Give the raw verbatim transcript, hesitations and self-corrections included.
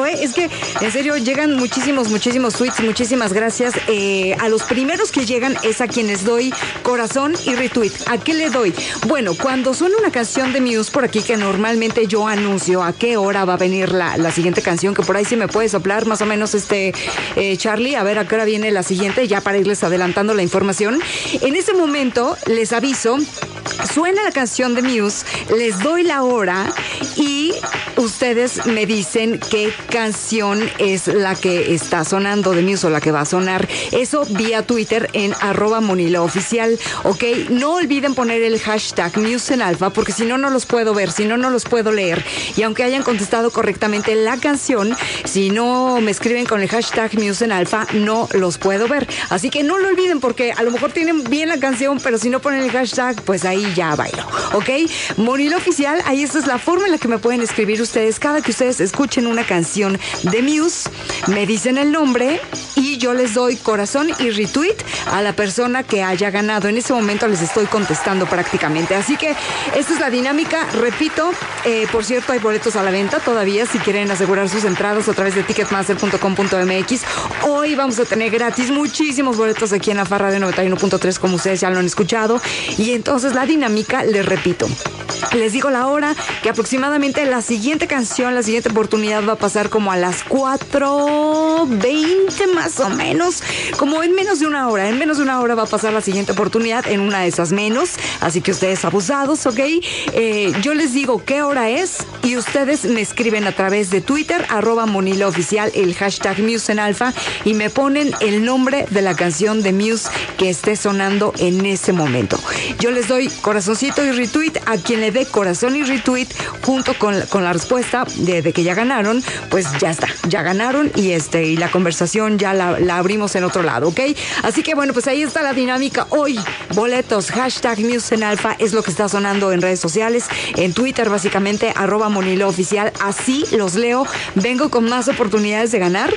¿eh? Es que, en serio, llegan muchísimos, muchísimos tweets, muchísimas gracias. Eh, a los primeros que llegan es a quienes doy corazón y retweet. ¿A qué le doy? Bueno, cuando suena una canción de Muse por aquí, que normalmente yo anuncio a qué hora va a venir la, la siguiente canción, que por ahí sí me puede soplar más o menos este eh, Charlie, a ver a qué hora viene la siguiente, ya para irles adelantando la información. En ese momento les aviso, suena la canción de Muse, les doy la hora y ustedes me dicen qué canción es la que está sonando de Muse o la que va a sonar. Eso vía Twitter en arroba Monilo Oficial, ¿ok? No olviden poner el hashtag Muse en Alfa, porque si no, no los puedo ver, si no, no los puedo leer. Y aunque hayan contestado correctamente la canción, si no me escriben con el hashtag Muse en Alfa, no los puedo ver. Así que no lo olviden, porque a lo mejor tienen bien la canción, pero si no ponen el hashtag, pues ahí ya bailo, ¿ok? Monilo Oficial, ahí esta es la forma en la que me pueden escribir ustedes. Cada que ustedes escuchen una canción de Muse, me dicen el nombre y yo les doy corazón y retweet a la persona que haya ganado. En ese momento les estoy contestando prácticamente. Así que esta es la dinámica. Repito, eh, por cierto, hay boletos a la venta todavía si quieren asegurar sus entradas a través de ticketmaster punto com punto m x. Hoy vamos a tener gratis muchísimos boletos aquí en la Farra de noventa y uno punto tres, como ustedes ya lo han escuchado. Y entonces la dinámica, les repito, les digo la hora, que aproximadamente la siguiente canción, la siguiente oportunidad va a pasar como a las cuatro veinte más o menos, como en menos de una hora. En menos de una hora va a pasar la siguiente oportunidad, en una de esas menos, así que ustedes abusados, ¿ok? Eh, yo les digo qué hora es y ustedes me escriben a través de Twitter, arroba Monilo Oficial, el hashtag Muse en Alfa, y me ponen el nombre de la canción de Muse que esté sonando en ese momento. Yo les doy corazoncito y retweet a quien le dé corazón y retweet junto con, con la respuesta de, de que ya ganaron. Pues ya está, ya ganaron y este y la conversación ya la, la abrimos en otro lado, ¿ok? Así que bueno, pues ahí está la dinámica. Hoy, boletos, hashtag Muse en Alfa es lo que está sonando en redes sociales, en Twitter básicamente, arroba Monilo Oficial. Así los leo. Vengo con más oportunidades de ganar